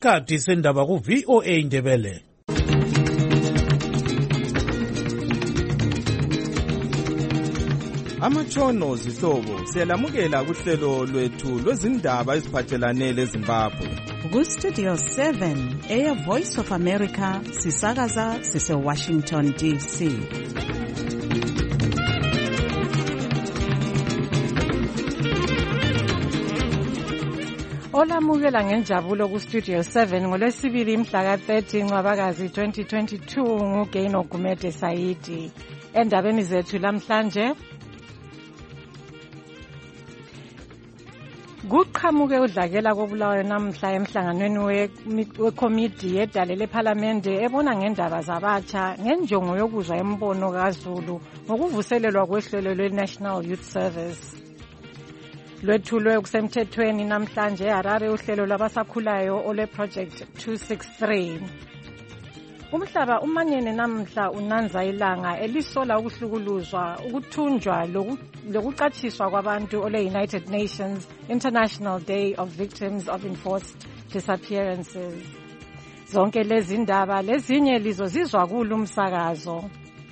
isikhathi sendaba ku-VOA Indebele. Amatshono zihlobo siyalamukela kuhlelo lwethu lwezindaba eziphathelane leZimbabwe. Ku-Studio 7 Air Voice of America sisakaza sise-Washington DC. Olamukela ngenjabulo ku-Studio 7 ngolwesibili mhla ka-30 Ncwabakazi 2022 nguGaino Gumede Saidi. Endabeni zethu lamhlanje kuqhamuke udlakela kobulawayo namhla emhlanganweni wekomidi yedale lephalamende ebona ngendaba zabatsha ngenjongo yokuzwa imbono kaZulu ngokuvuselelwa kwehlelo lwe-National Youth Service. Lwethulwe kusemthethweni namhlanje eHarare uhlelo lwabasakhulayo olwe-Project 263. Umhlaba umanyene namhla unanza ilanga elisola ukuhlukuluzwa, ukuthunjwa lokuqathiswa kwabantu ole-United Nations International Day of Victims of Enforced Disappearances. Zonke lezi ndaba lezinye lizozizwa kulo umsakazo.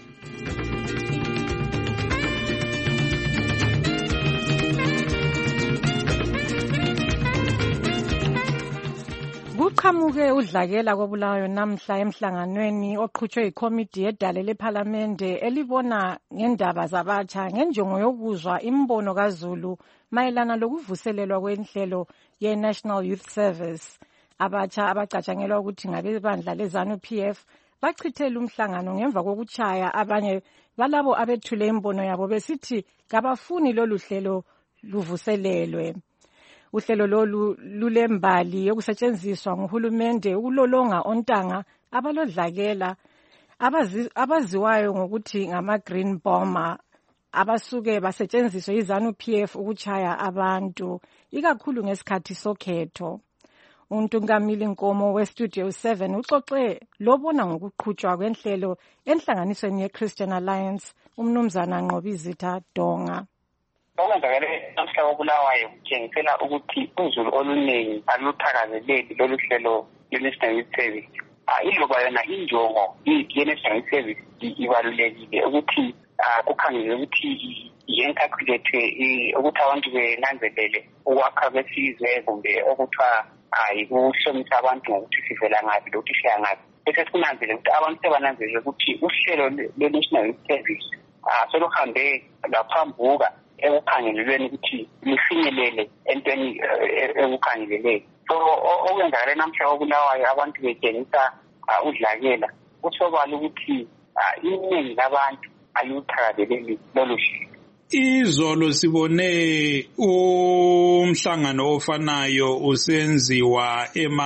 Kuqhamuke udlakela kobulawayo namhla emhlanganweni oqhutshwe ikomidi yedale lephalamende elibona ngendaba zabatsha ngenjongo yokuzwa imbono kaZulu mayelana lokuvuselelwa kwenhlelo ye-National Youth Service. Abatsha abacatshangelwa ukuthi ngabebandla leZANU-PF bachithela umhlangano ngemva kokuchaya abanye balabo abethule imbono yabo besithi kabafuni lolu hlelo luvuselelwe. Uhlelo lolu lulembali yokusetshenziswa nguhulumende ukulolonga ontanga abalodlakela abaziwayo ngokuthi ngama-green bomber abasuke basetshenziswe iZANU-PF ukuchaya abantu ikakhulu ngesikhathi sokhetho. UNtungamili Nkomo weStudio 7 uxoxe lobona ngokuqhutshwa kwenhlelo enhlanganisweni ye-Christian Alliance umnumzana Nqobizitha Donga. Okwenzakale namhla kobulawayo kutshengisela ukuthi uZulu oluningi aluthakazeleli lolu hlelo lwe-National Youth Service. Iloba yona injongo ye-National Youth Service ibalulekile ukuthi kukhangelwe ukuthi yenkakhulethwe ukuthi abantu benanzelele ukwakha kwesizwe kumbe okuthiwa yikuhlomisa abantu ngokuthi sivela ngaphi lokuthi siya ngaphi. Bese sikunanzelele ukuthi abantu sebananzelele ukuthi uhlelo lwe-National Youth Service soluhambe laphambuka ekukhangelelweni ukuthi lifinyelele entweni ekukhangeleleni. So okwenzakale namhla kobulawayo abantu betshengisa udlakela kusobala ukuthi iningi labantu aluthakazeleli lolu hlelo. Izolo sibone umhlangano ofanayo usenziwa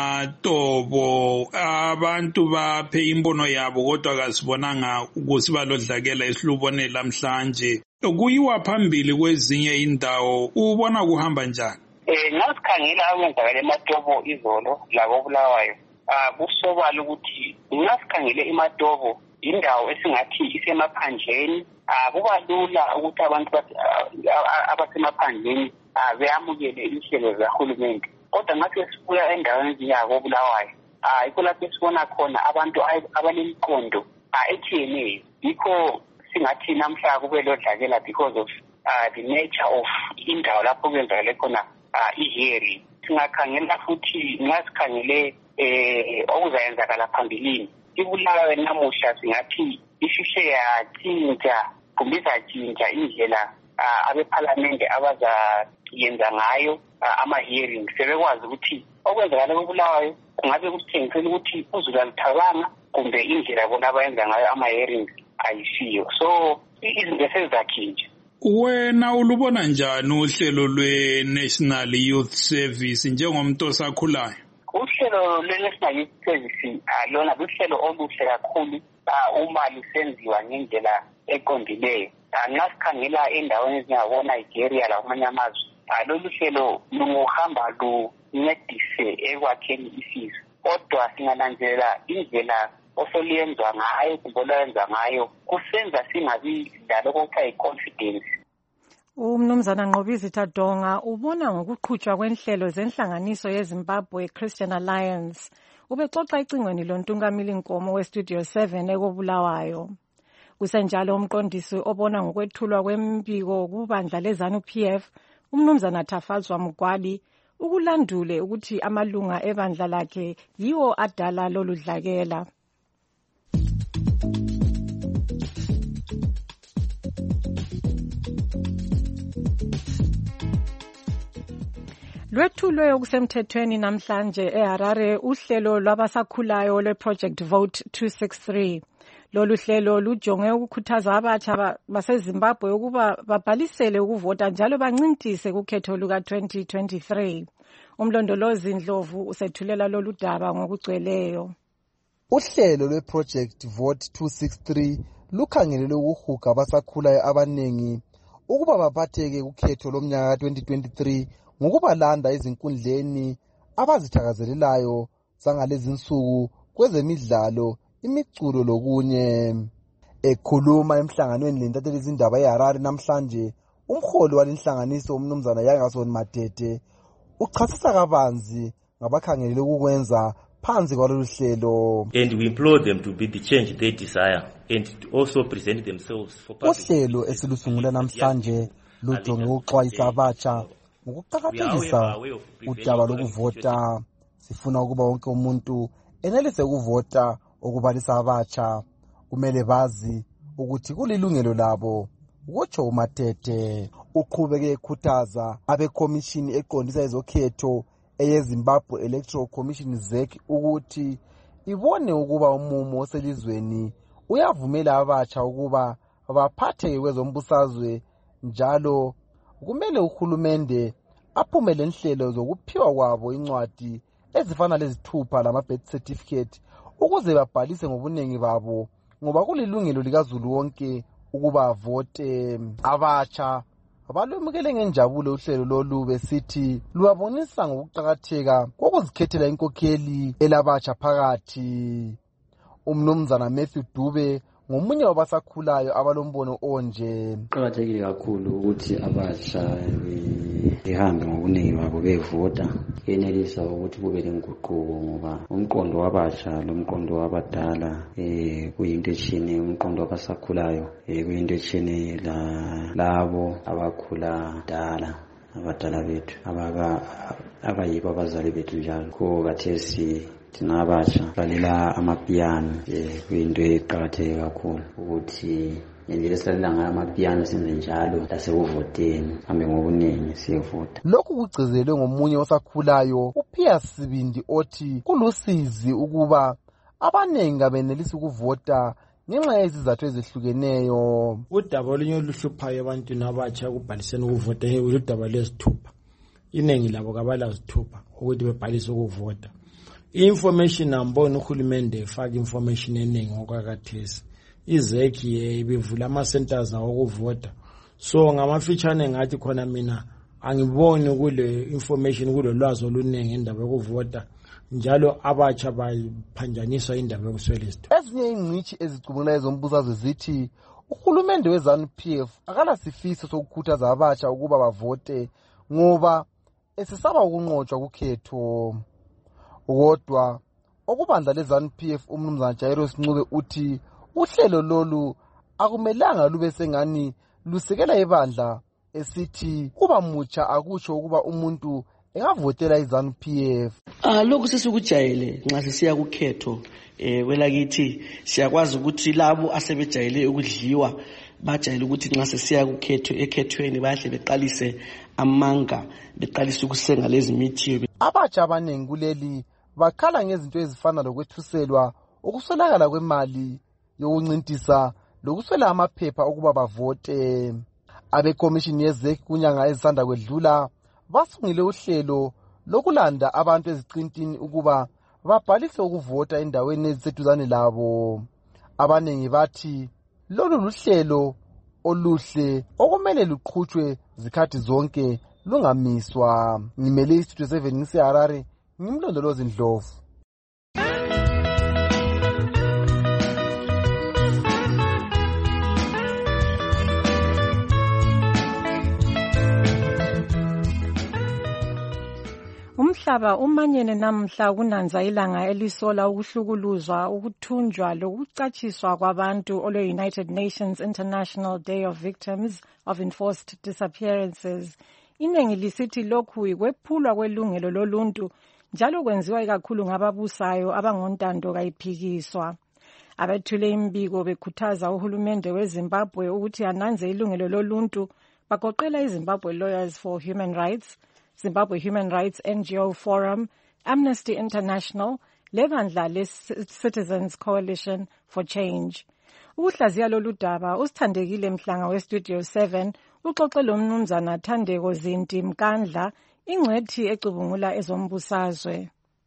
eMatobo, abantu baphe imbono yabo kodwa kasibonanga ukusiba lodlakela esilubone lamhlanje. Kuyiwa phambili kwezinye indawo, ubona kuhamba njani? Ngasikhangela akwenzakala eMatobo izolo lakobulawayo kusobala ukuthi ngasikhangele eMatobo indawo esingathi isemaphandleni. Kuba lula ukuthi abantu abasemaphandleni beyamukele inhlelo zahulumende. Kodwa ngathi sibuya endaweni ezinyakobulawayo yikho lapho sibona khona abantu abalemiqondo etshiyeneyo. Yikho singathi namhla kube lodlakela because of the nature of indawo lapho kwenzakale khona i-hearing. Singakhangela futhi ngasikhangele okuzayenzakala phambilini. Ibulawayo namuhla singathi ishushe yatshintsha kumbe izatshintsha indlela abephalamende abazayenza ngayo ama-hearing. Sebekwazi ukuthi okwenzakala kobulawayo kungabe kusithengisela ukuthi uZulu aluthabanga kumbe indlela bona abayenza ngayo ama-hearings ayisiyo. So izinto sezizatshintsha. Wena ulubona njani uhlelo lwe-National Youth Service njengomuntu osakhulayo? Uhlelo lwe-National Youth Service lona luhlelo oluhle kakhulu uma lusenziwa ngendlela eqondileyo. Ngasikhangela endaweni ezingabona Nigeria lakumanye amazwe lolu hlelo luhamba luncedise ekwakheni isizwe. Kodwa singananzelela indlela osoluyenza ngayo kumbe olwenza ngayo kusenza singabi lalo okuthiwa yi-confidence. Umnumzana Nqobizitha Donga ubona ngokuqhutshwa kwenhlelo zenhlanganiso yeZimbabwe Christian Alliance. Ubexoxa icingweni loNtungamili Nkomo weStudio 7 ekobulawayo. Kusenjalo umqondisi obona ngokwethulwa kwembiko kubandla leZANU-PF, umnumzana Thafazwa Mugwadi, ukulandule ukuthi amalunga ebandla lakhe yiwo adala lolu dlakela. Lwethulwe okusemthethweni namhlanje eHarare uhlelo lwabasakhulayo lweProject Vote 263. Lolu hlelo lujonge ukukhuthaza abatsha baseZimbabwe ukuba babhalisele ukuvota njalo bancintise kukhetho luka-2023. Umlondolozi Ndlovu usethulela lolu daba ngokugcweleyo. Uhlelo lweProject Vote 263 lukhangelelwe ukuhuga abasakhulayo abanengi ukuba baphatheke kukhetho lomnyaka ka-2023 ngokubalanda ezinkundleni abazithakazelelayo zangalezi nsuku kwezemidlalo, imiculo lokunye. Ekhuluma emhlanganweni lentatheli izindaba eHarare namhlanje, umholi walenhlanganiso umnumzana Yangason Matete uchasisa kabanzi ngabakhangelele ukukwenza phansi kwalolu hlelo. And we implore them to be the change they desire and to also present themselves for public. Uhlelo esilusungula namhlanje lujonge ukuxwayisa abatsha ngokuqakathekisa udaba lokuvota. Sifuna ukuba wonke umuntu enelise ukuvota. Okubalisa abatsha kumele bazi ukuthi kulilungelo labo, kutsho uMatete. Uqhubeke ekhuthaza abekomishini eqondisa ezokhetho eyeZimbabwe Electoral Commission ZEC ukuthi ibone ukuba umumo oselizweni uyavumela abatsha ukuba baphatheke kwezombusazwe, njalo kumele uhulumende aphumele inhlelo zokuphiwa kwabo incwadi ezifana lezithupha lama-birth certificate ukuze babhalise ngobunengi babo, ngoba kulilungelo likazulu wonke ukuba avote. Abatsha balumukele ngenjabulo uhlelo lolu besithi luwabonisa ngokuqakatheka kokuzikhethela inkokheli elabatsha phakathi. Umnumzana Matthew Dube ngomunye wabasakhulayo abalombono onje. Kuqakathekile kakhulu ukuthi abatsha behambe ngobuningi babo bevota, yenelisa ukuthi kube lenguquko, ngoba umqondo wabatsha lomqondo wabadala kuyinto ethini. Umqondo wabasakhulayo kuyinto ethini labo abakhula dala, abadala bethu abayibo abazali bethu. Njalo ko kathesi thina abatsha lalela amapiyano, kuyinto eqakatheke kakhulu ukuthi indlela esilalela ngayo amapiyano senze njalo lasekuvoteni, hambe ngobuningi siyevota. Lokhu kugcizelwe ngomunye osakhulayo uPiers Sibindi othi kulusizi ukuba abanengi abenelisa ukuvota ngenxa yezizathu ezihlukeneyo. Udaba olunye oluhluphayo ebantwini abatsha ukubhaliseni ukuvota udaba lwezithupha. Iningi labo kabalazithupha ukuthi bebhalise ukuvota. I-information ambona uhulumende efaka information eningi ngokwakathesi. IZEC ibivula ama-centers awokuvota. So ngamafitshane ngathi khona mina angiboni kule information kulolwazi oluningi indaba yokuvota, njalo abatsha baphanjaniswa indaba yokuswela isithupha. Ezinye ingcitshi ezicubungula ezombusazwe zithi uhulumende weZANU-PF akalasifiso sokukhuthaza abatsha ukuba bavote ngoba esesaba ukunqotshwa kukhetho. Kodwa okubandla leZANU-PF umnumzana Jairus Ncube uthi uhlelo lolu akumelanga lube sengani lusekela ibandla, esithi kuba mutsha akusho ukuba umuntu engavotela iZANU-PF. Lokhu sesikujayele nxa sisiya kukhetho kwelakithi, siyakwazi ukuthi labo asebejayele ukudliwa bajayele ukuthi nxa sesiya kukhetho ekhethweni bahle beqalise amanga, beqalise ukusenga lezi mithiyo. Abatsha abanengi kuleli bakhala ngezinto ezifana lokwethuselwa, ukuswelakala kwemali yokuncintisa lokuswela amaphepha ukuba bavote. Abekomishini yeZEC kunyanga ezisanda kwedlula basungile uhlelo lokulanda abantu eziqintini ukuba babhalise ukuvota endaweni eziseduzane labo. Abanengi bathi lolu luhlelo oluhle okumele luqhutshwe zikhathi zonke, lungamiswa. Ngimele iStudio 7 ngiseHarare, ngimlondolozi Ndlovu. Umhlaba umanyene namhla kunanza ilanga elisola ukuhlukuluzwa, ukuthunjwa lokucatshiswa kwabantu olwe-United Nations International Day of Victims of Enforced Disappearances. Iningi lisithi lokhu ikwephulwa kwelungelo loluntu njalo kwenziwa ikakhulu ngababusayo abangontando kayiphikiswa. Abethule imbiko bekhuthaza uhulumende weZimbabwe ukuthi ananze ilungelo loluntu bagoqela iZimbabwe Lawyers for Human Rights, Zimbabwe Human Rights NGO Forum, Amnesty International, lebandla le-Citizens Coalition for Change. Ukuhlaziya lolu daba usithandekile Mhlanga weStudio 7 uxoxe lo mnumzana Thandeko Zinti Mkandla, ingcwethi ecubungula ezombusazwe.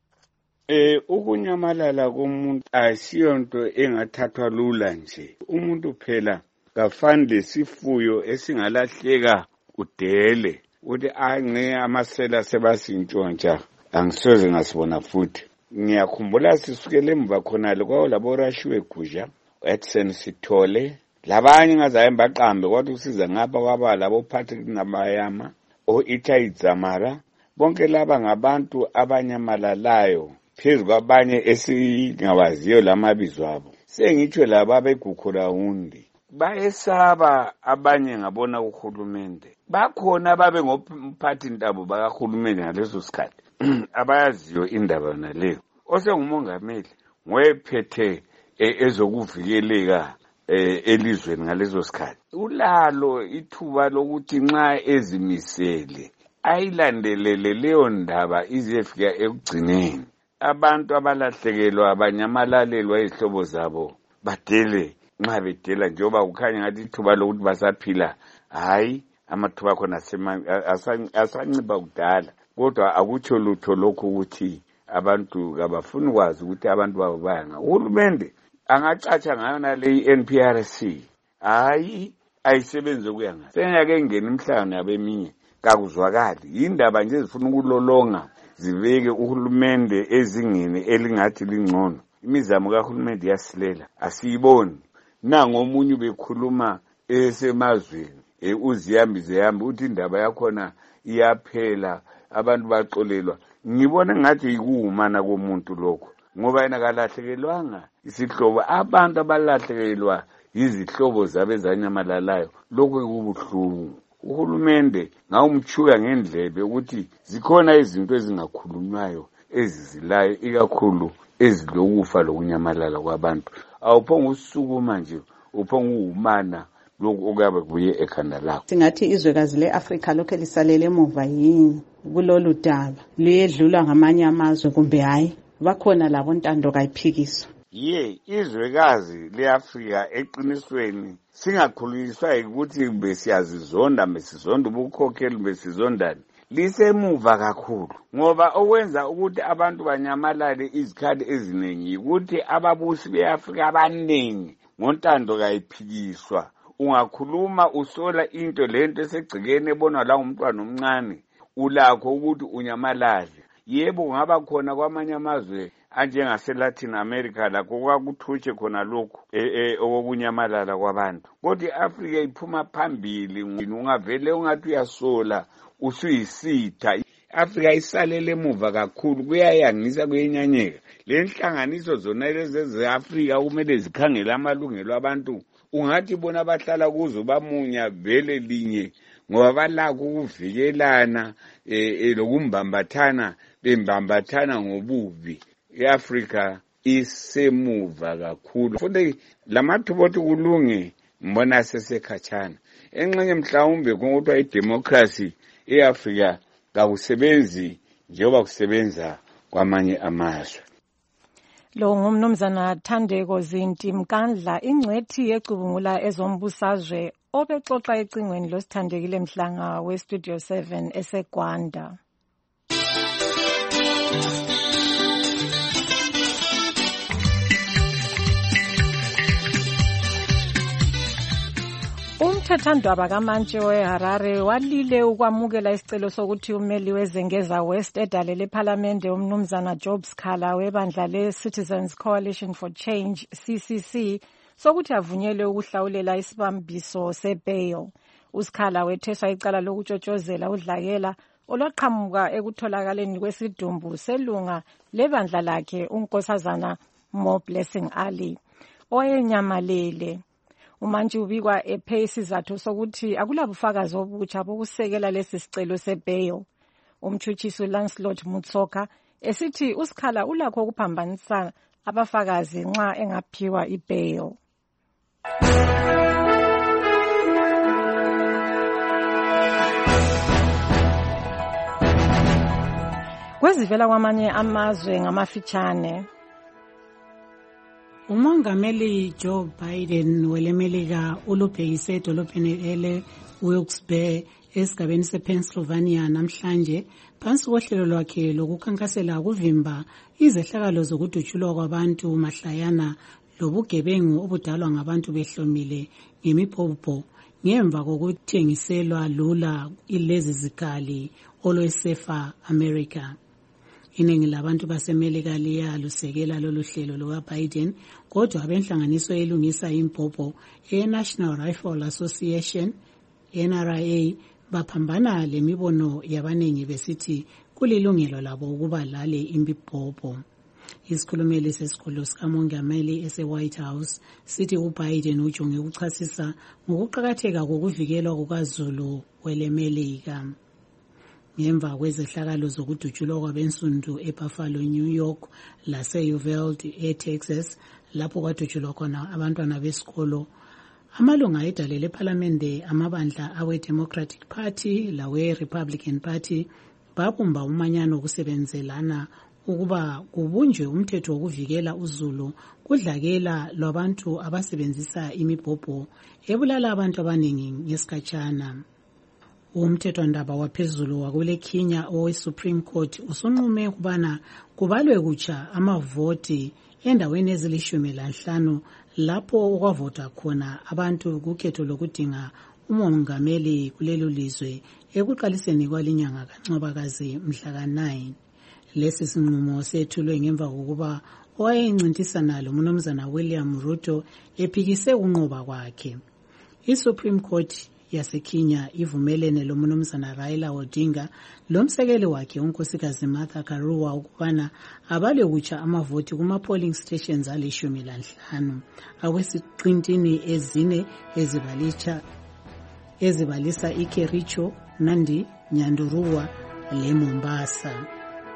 Ukunyamalala komuntu asiyonto engathathwa lula nje. Umuntu phela kafani lesifuyo esingalahleka udele uthi ange amasela sebasintshontsha angisoze ngasibona futhi. Ngiyakhumbula sisukele emva khonale kwawo labo rashiwe Guja Edson Sithole labanye ngazaye mbaqambe kwathi usiza ngapha kwaba labo Patrick Nabayama Itai Dzamara bonke laba ngabantu abanyamalalayo phezu kwabanye esingawaziyo lamabizo abo. Sengitsho laba begukhula undi bayesaba abanye ngabona uhulumende. Bakhona ababe ngomphathi ntabo bakahulumende ngaleso sikhathi abayaziyo indaba naleyo. Osengumongameli ngoyephethe ezokuvikeleka elizweni ngaleso sikhathi. Ulalo ithuba lokuthi nxa ezimisele ayilandelele leyo ndaba izefika ekugcineni. Abantu abalahlekelwa abanyamalalelwa izihlobo zabo badele nxa bedela njengoba kukhanya ngathi ithuba lokuthi basaphila hayi amathuba khona asanciba kudala. Kodwa akutsho lutho lokhu ukuthi abantu kabafuni kwazi ukuthi abantu babo bayanga. Uhulumende angacatsha ngayo nale NPRC hayi ayisebenze kuyanga. Sengake ngene imhlangano yabeminye kakuzwakali. Indaba nje zifuna ukulolonga ziveke uhulumende ezingeni elingathi lingcono. Imizamo kahulumende yasilela asiyiboni. Nango omunye ubekhuluma esemazweni uziyambize uthi indaba yakhona iyaphela abantu baxolelwa. Ngibona ngathi yikuhumana komuntu lokho ngoba yena kalahlekelwanga isihlobo. Abantu abalahlekelwa izihlobo zabezanyamalalayo lokho kubuhlungu. Uhulumende ngawumchuya ngendlebe ukuthi zikhona izinto ezingakhulunywayo ezizilayo ikakhulu ezilokufa lokunyamalala kwabantu. Awuphonga usukuma nje uphonga uhumana lokhu okuyabe kuye ekhanda lakho. Singathi izwekazi leAfrika lokho lisalele emuva yini kulolu daba liyedlula ngamanye amazwe kumbe hayi? Bakhona labo ntando kayiphikiswa. Izwekazi leAfrika eqinisweni singakhulunyiswa ukuthi besiyazizonda besizonda ubukhokheli besizondani lisemuva kakhulu ngoba okwenza ukuthi abantu banyamalale izikhathi eziningi ukuthi ababusi beAfrika abaningi ngontando kayiphikiswa. Ungakhuluma usola into lento esegcikene ebonwa la umntwana omncane ulakho ukuthi unyamalale. Yebo ngaba khona kwamanye amazwe anjengase Latin America lakho kwakuthutshe khona lokho okunyamalala kwabantu. Kodwa iAfrika iphuma phambili ungavele ungathi uyasola usuyisitha. Afrika isalele emuva kakhulu kuyayangisa kuyenyanyeka. Le nhlanganiso zona lezi zeAfrika kumele zikhangele amalungelo abantu. Ungathi bona abahlala kuzo bamunya vele linye ngoba balakho ukuvikelana lokumbambathana bembambathana ngobubi. iAfrika isemuva kakhulu. Futhi lamathubothi kulunge mbona sesekhatshana. Enxenye mhlawumbe kodwa idemocracy eAfrika kakusebenzi njengoba kusebenza kwamanye amazwe. Lo ngumnumzana Thandeko Zinti Mkandla, ingcwethi ecubungula ezombusazwe obexoxa ecingweni losithandekile Mhlanga weStudio 7 eseGwanda. Umthethandaba kaMantshi weHarare walile ukwamukela isicelo sokuthi umeli wezengeza West edalele ePhalamende umnumzana Job Sikhala webandla le-Citizens Coalition for Change CCC sokuthi avunyelwe ukuhlawulela isibambiso sebail. uSikhala wetheswa icala lokutshotshozela udlakela olwaqhamuka ekutholakaleni kwesidumbu selunga lebandla lakhe unkosazana Mo Blessing Ali owayenyamalele. Umantshi ubikwa ephe isizathu sokuthi akulabufakazi obutsha bokusekela lesi sicelo sebail. Umtshutshisi Lancelot Mutsoka esithi uSikhala ulakho ukuphambanisa abafakazi nxa engaphiwa ibail. Kwezivela kwamanye amazwe ngamafitshane. Umongameli Joe Biden welemelika ulubhekise edolobheni ele-Wilkes-Barre esigabeni sePennsylvania namhlanje phansi kohlelo lwakhe lokukhankasela ukuvimba izehlakalo zokudutshulwa kwabantu mahlayana lobugebengu obudalwa ngabantu behlomile ngemibhobho ngemva kokuthengiselwa lula ilezi zikali olweSafer America. Iningi labantu basemelika liyalusekela lolu hlelo lukaBiden, kodwa abenhlanganiso elungisa imbhobho e-National Rifle Association, NRA, baphambana lemibono yabaningi besithi kulilungelo labo ukuba lale imibhobho. Isikhulumeli sesikhulu sikamongameli ese-White House sithi uBiden ujonge ukuchasisa ngokuqakatheka kokuvikelwa kukaZulu welemelika. Ngemva kwezehlakalo zokudutshulwa kwabensundu eBuffalo, New York lase-Uvalde eTexas lapho kwadutshulwa khona abantwana besikolo, amalunga edale lephalamende amabandla awe-Democratic Party lawe-Republican Party babumba umanyano okusebenzelana ukuba kubunjwe umthetho wokuvikela uZulu kudlakela lwabantu abasebenzisa imibhobho ebulala abantu abaningi ngesikhatshana. Umthethwandaba waphezulu wakuleKenya owe-Supreme Court usunqume ukubana kubalwe kutsha amavoti endaweni ezili-15 lapho okwavota khona abantu kukhetho lokudinga umongameli kulelo lizwe ekuqaliseni kwalinyanga kaNcwabakazi mhla ka-9. Lesi sinqumo sethulwe ngemva kokuba owayencintisana loMnumzana William Ruto ephikise unqoba kwakhe. I-Supreme Court yaseKenya ivumelene loMnumzana Raila Odinga lomsekeli wakhe unkosikazi Martha Karua ukubana abalwe kutsha amavoti kuma-polling stations ali-15 awesiqintini ezine ezibalisa iKericho, Nandi, Nyandarua leMombasa.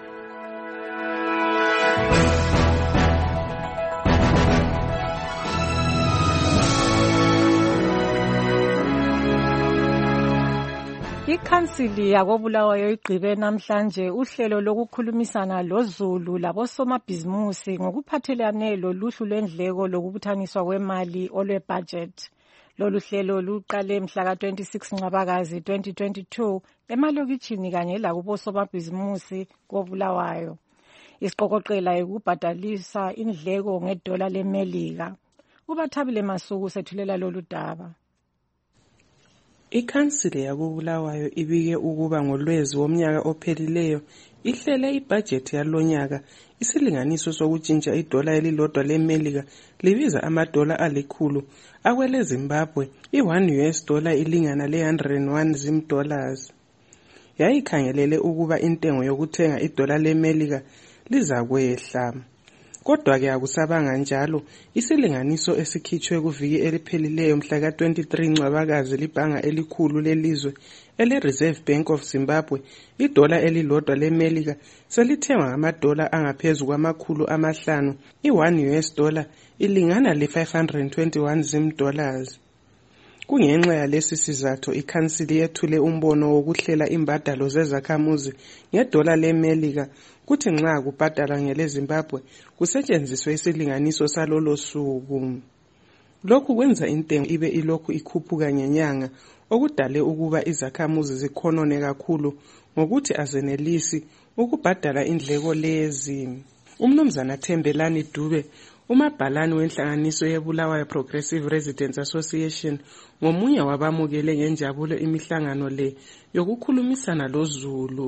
Ikhansili yakobulawayo igqibe namhlanje uhlelo lokukhulumisana loZulu labosomabhizimusi ngokuphathelane loluhlu lwendleko lokubuthaniswa kwemali olwebudget. Lolu hlelo luqale mhla ka-26 Ncwabakazi 2022 emalokitshini kanye lakubosomabhizimusi kobulawayo. Isiqokoqela ukubhadalisa indleko ngedola lemelika. Ubathabile Masuku sethulela lolu daba. Ikhansili yakobulawayo ibike ukuba ngolwezi womnyaka ophelileyo ihlele ibhajethi yalonyaka isilinganiso sokutshintsha idola elilodwa lemelika libiza amadola alikhulu akwele Zimbabwe i-1 US dollar ilingana le-101 Zim dollars. Yayikhangelele ukuba intengo yokuthenga idola lemelika liza kwehla. Kodwa-ke akusabanga njalo, isilinganiso esikhitshwe kuviki eliphelileyo mhla ka-23 Ncwabakazi libhanga elikhulu lelizwe ele-Reserve Bank of Zimbabwe, idola elilodwa lemelika selithengwa ngamadola angaphezu kwama-500, i-1 US dollar ilingana le-521 Zim dollars. Kungenxa yalesi sizathu ikhansili yethule umbono wokuhlela imbadalo zezakhamuzi ngedola lemelika kuthi nxa kubhadala ngele Zimbabwe kusetshenziswe isilinganiso salolo suku. Lokhu kwenza intengo ibe ilokhu ikhuphuka ngenyanga okudale ukuba izakhamuzi zikhonone kakhulu ngokuthi azenelisi ukubhadala indleko lezi. Umnumzana Thembelani Dube, umabhalani wenhlanganiso yeBulawayo Progressive Residents Association, ngomunye wabamukele ngenjabulo imihlangano le yokukhulumisana loZulu.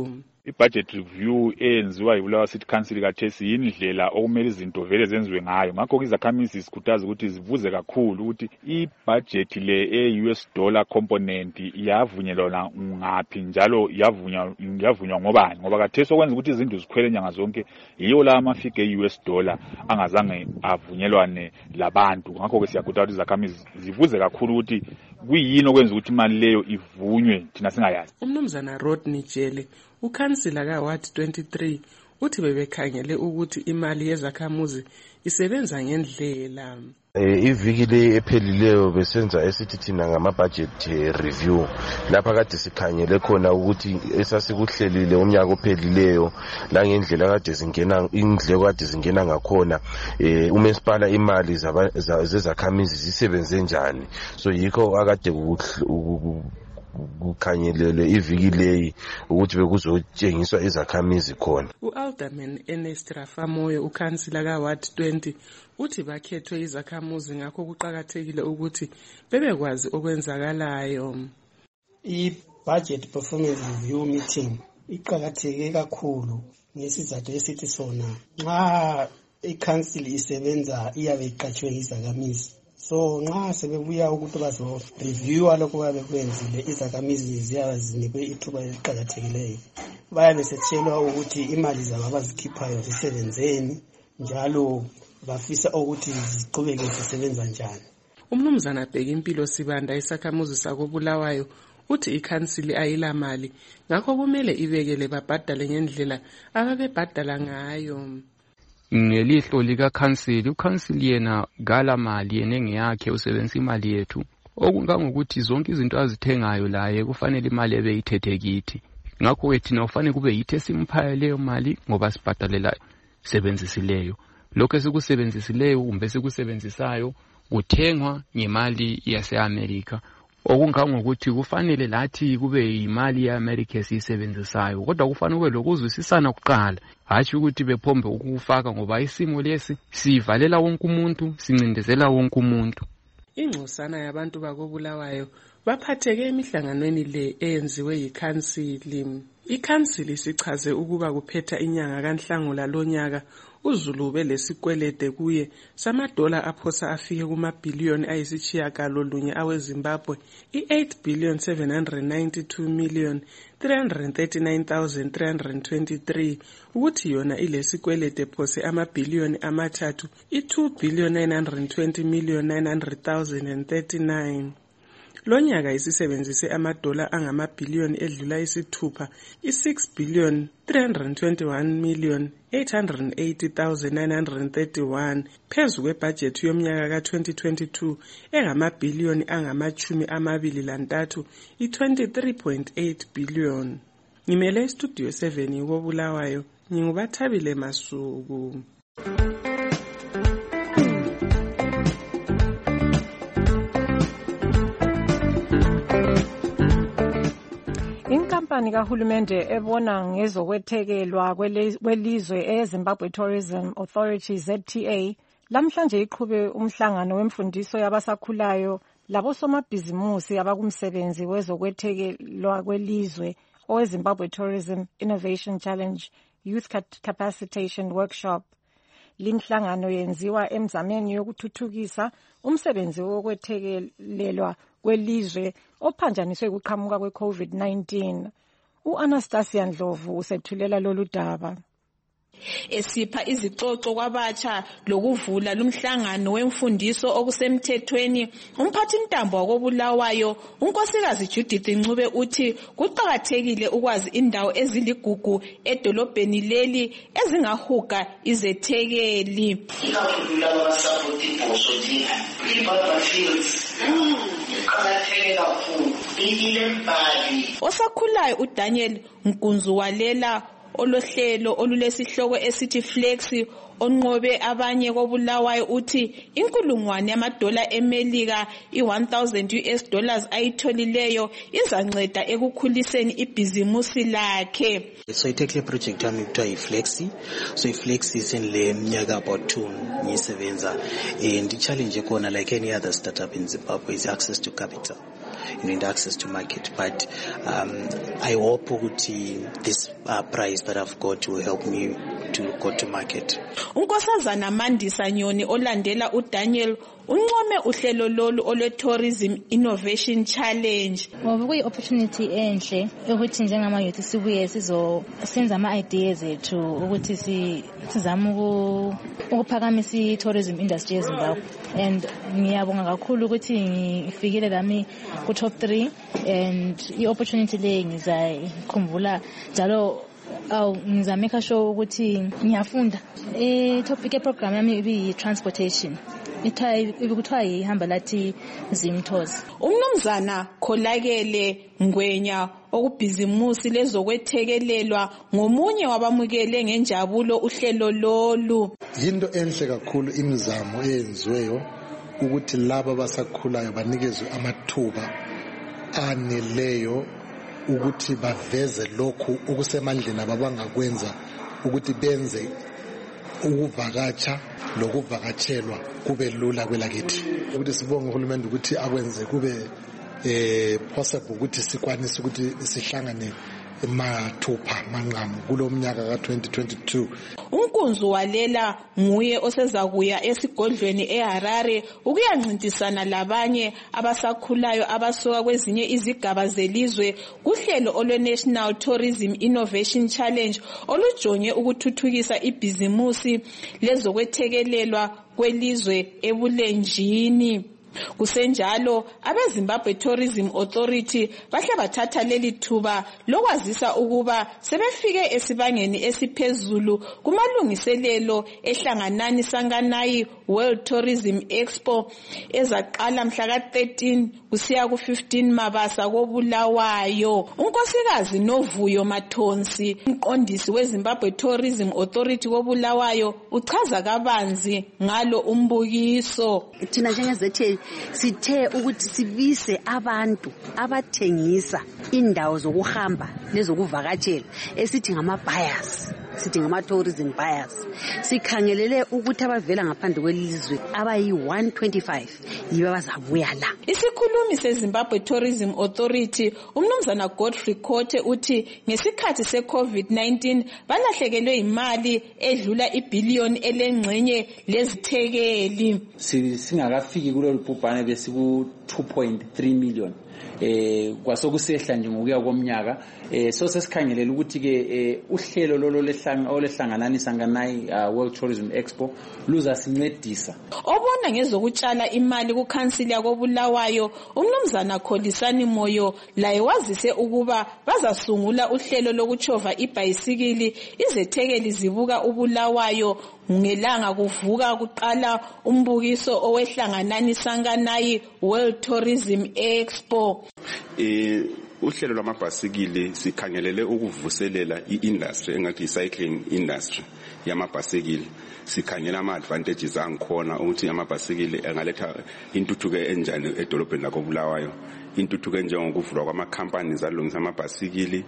I-budget review eyenziwa yiBulawayo City Council kathesi yindlela okumele izinto vele zenziwe ngayo. Ngakho izakhamizi sikhuthaza ukuthi zivuze kakhulu ukuthi i-budget le e-US dollar component yavunyelwa ngaphi njalo yavunywa ngobani, ngoba kathesi okwenza ukuthi izinto zikhwele nyanga zonke yiyo la amafika e-US dollar angazange avunyelwane labantu. Ngakho ke siyakhuthaza ukuthi izakhamizi zivuze kakhulu ukuthi kuyini okwenza ukuthi imali leyo ivunywe thina singayazi. Umnumzana Rodney Jele, ukhansila kaWard 23, uthi bebekhangele ukuthi imali yezakhamuzi isebenza ngendlela. Iviki le ephelileyo besenza esithi thina ngama-budget review lapha kade sikhangele khona ukuthi esasikuhlelile umnyaka ophelileyo langendlela kade zingena indleko kade zingena ngakhona umasipala imali zezakhamizi zisebenze njani. So yikho akade kukhangelelwe iviki leyi ukuthi bekuzotshengiswa izakhamizi khona. U-Alderman Ernest Rafamoyo, ukhansila kaWard 20, uthi bakhethwe izakhamuzi ngakho kuqakathekile ukuthi bebekwazi okwenzakalayo. I-budget performance review meeting iqakatheke kakhulu ngesizathu esithi sona nxa i-council isebenza iyabe iqatshwe izakhamizi. So nxa sebebuya ukuthi bazo-reviewa lokho bayabe kwenzile, izakhamizi ziyabe zinikwe ithuba eliqakathekileyo. Bayabe setshelwa ukuthi imali zabo abazikhiphayo zisebenzeni njalo bafisa ukuthi ziqhubeke zisebenza njani. Umnumzana Bhekimpilo Sibanda, isakhamuzi sakoBulawayo, uthi ikhansili ayila mali ngakho kumele ibekele babhadale ngendlela ababebhadala ngayo. Ngelihlo likakhansili, ukhansili yena gala mali yena ngeyakhe usebenzisa imali yethu. Okungangokuthi zonke izinto azithengayo laye kufanele imali ebe ithethe kithi. Ngakho ke thina ufanele kube yithi esimphaye leyo mali ngoba sibhadalela sebenzisileyo. Lokho esikusebenzisileyo kumbe sikusebenzisayo kuthengwa ngemali yase-America. Okungangokuthi kufanele lathi kube imali ye-America esiyisebenzisayo, kodwa kufanele kube lokuzwisisana kuqala, hatshi ukuthi bephombe ukufaka ngoba isimo lesi sivalela wonke umuntu, sincindezela wonke umuntu. Ingcosana yabantu bakoBulawayo baphatheke emihlanganweni le eyenziwe yikhansili. Ikhansili sichaze ukuba kuphetha inyanga kaNhlangula lonyaka uZulu belesikwelede kuye $8 aphosa afike kumabhiliyoni ayisitshiyagalolunye aweZimbabwe, i$8,792,339,323, ukuthi yona ilesikwelede phose amabhiliyoni amathathu, i$2,920,900,039. Lonyaka isisebenzise amadola angamabhiliyoni edlula isithupha, i$6,321,880,931 phezu kwebhajethi yomnyaka ka-2022 engamabhiliyoni angama-23, i-23.8 billion. Ngimele istudio 7 yokoBulawayo, ngingubathabile Masuku. Inkampani kahulumende ebona ngezokwethekelwa kwelizwe eZimbabwe Tourism Authority ZTA lamhlanje iqhube umhlangano wemfundiso yabasakhulayo labosomabhizimusi abakumsebenzi wezokwethekelwa kwelizwe oweZimbabwe Tourism Innovation Challenge Youth Capacitation Workshop. Limhlangano yenziwa emzameni yokuthuthukisa umsebenzi wokwethekelelwa kwelizwe ophanjaniswe ukuqhamuka kwe-COVID-19. U-Anastasia Ndlovu usethulela lolu daba. Esipha izicoco kwabatsha lokuvula lumhlangano wemfundiso okusemthethweni, umphathintambo wakoBulawayo unkosikazi Judith Ncube uthi kuqakathekile ukwazi indawo eziligugu edolobheni leli ezingahuga izethekeli. Osakhulayo uDaniel Nkunzuwalela olohlelo olulesihloko esithi Flexi onqobe abanye koBulawayo uthi inkulungwane yamadola eMelika $1,000 ayitholileyo izanceda ekukhuliseni ibhizimusi lakhe. So i-tech project yami kuthiwa yi-Flexi. So i-Flexi isenile mnyaka about 2 ngisebenza, and i-challenge ekhona like any other startup in Zimbabwe is access to capital. the access to market. But I hope this price that I've got will help me to go to market. uNkosazana Mandisa Nyoni olandela uDaniel unqome uhlelo lolu ole-Tourism Innovation Challenge. Ngoba kuyi-opportunity enhle ukuthi njengama youth sibuye senza ama-ideas ethu ukuthi sizame ukuphakamisa i-tourism industry eZimbabwe, and ngiyabonga kakhulu ukuthi ngifikile lami ku-top 3, and i-opportunity le ngizayikhumbula njalo. Ngizameka sure ukuthi ngiyafunda. Topic program yami ibi-transportation. Kuthiwa ihamba lathi Zimthoza. Umnumzana Kholakele Ngwenya okubhizimusi lezokwethekelelwa ngomunye wabamukele ngenjabulo uhlelo lolu. Yinto enhle kakhulu imizamo eyenziweyo ukuthi laba abasakhulayo banikezwe amathuba aneleyo ukuthi baveze lokhu okusemandleni abangakwenza ukuthi benze ukuvakatsha lokuvakatshelwa kube lula kwelakithi, ukuthi sibonge uhulumende ukuthi akwenze kube possible ukuthi sikwanise ukuthi sihlangane mathupha manqamu kulo mnyaka ka-2022. uNkunzu Walela nguye osezakuya esigodlweni eHarare ukuyancintisana labanye abasakhulayo abasuka kwezinye izigaba zelizwe kuhlelo olwe-National Tourism Innovation Challenge olujonge ukuthuthukisa ibhizimusi lezokwethekelelwa kwelizwe ebulenjini. Kusenjalo abeZimbabwe Tourism Authority bahle bathatha leli thuba lokwazisa ukuba sebefike esibangeni esiphezulu kumalungiselelo ehlanganani Sanganayi World Tourism Expo ezaqala mhla ka-13 kusiya ku-15 Mabasa koBulawayo. uNkosikazi Novuyo Mathonsi umqondisi weZimbabwe Tourism Authority koBulawayo uchaza kabanzi ngalo umbukiso. Thina njengezethe sithe ukuthi sibise abantu abathengisa indawo zokuhamba lezokuvakatshela esithi ngama-buyers, sithi ngama-tourism buyers. Sikhangelele ukuthi abavela ngaphandle kwelizwe abayi-125 yibo abazabuya la. Isikhulumi seZimbabwe Tourism Authority umnumzana Godfrey Khothe uthi ngesikhathi se-COVID-19 balahlekelwe imali edlula ibhiliyoni elengxenye lezithekeli. Singakafiki kulolu bhubhane besiku 2.3 million. Kwasokusehla nje ngokuya komnyaka. So sesikhangelela ukuthi ke uhlelo lolo olehlanganani Sanganayi World Tourism Expo luzasincedisa. Obona ngezokutshala imali kuKhansili yakoBulawayo umnumzana Kholisani Moyo laye wazise ukuba bazasungula uhlelo lokuchova ibhayisikili izethekeli zibuka uBulawayo ngelanga kuvuka kuqala umbukiso owehlanganani Sanganayi World Tourism Expo. Uhlelo lwamabhasikili sikhangelele ukuvuselela i-industry engathi i-cycling industry yamabhasikili. Sikhangela ama-advantages angikhona ukuthi amabhasikili engaletha intuthuko enjani edolobheni lakoBulawayo. Intuthuko njengokuvulwa kwama-companies alungisa amabhasikili,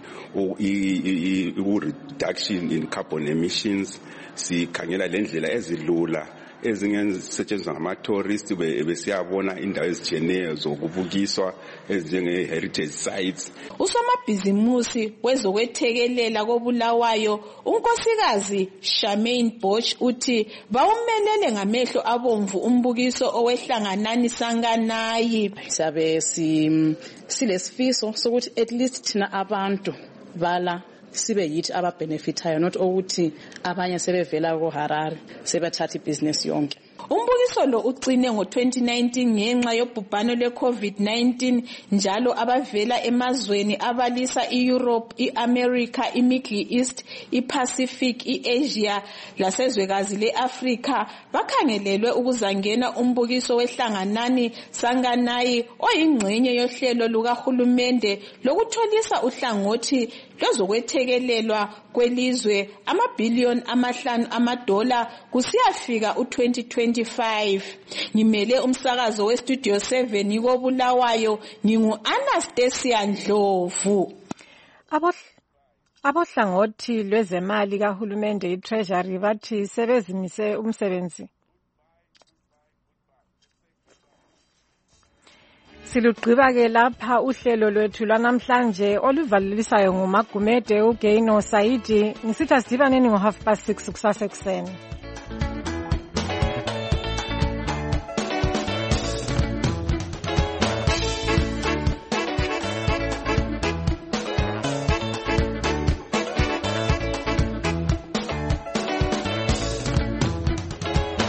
reduction in carbon emissions. Sikhangela le ndlela ezilula ezingesetshenziswa ngama-tourist besiyabona indawo ezitshiyeneyo zokubukiswa ezinjenge-heritage sites. Usomabhizimusi wezokwethekelela koBulawayo unkosikazi Charmaine Bosch uthi bawumelele ngamehlo abomvu umbukiso owehlanganani Sanganayi. Sabe silesifiso sokuthi at least thina abantu bala sibe yithi ababenefitayo, not ukuthi abanye sebevela koHarare sebathatha ibusiness yonke. Umbukiso lo ucine ngo-2019 ngenxa yobhubhane lwe-COVID-19 njalo abavela emazweni abalisa i-Europe, i-America, i-Middle East, i-Pacific, i-Asia lasezwekazi le-Afrika bakhangelelwe ukuzangena umbukiso wehlanganani Sanganayi oyingxenye yohlelo lukahulumende lokutholisa uhlangothi lwezokwethekelelwa kwelizwe amabhiliyoni $5 kusiyafika u-2025. Ngimele umsakazo weStudio 7 koBulawayo ngingu-Anastasia Ndlovu. Abohlangothi lwezemali kahulumende i-Treasury bathi sebezimise umsebenzi Silugqiba-ke lapha uhlelo lwethu lwanamhlanje oluvalisayo nguMagumede, uGaino, Saidi. Ngisithi asidibaneni ngo6:30 kusasa ekuseni.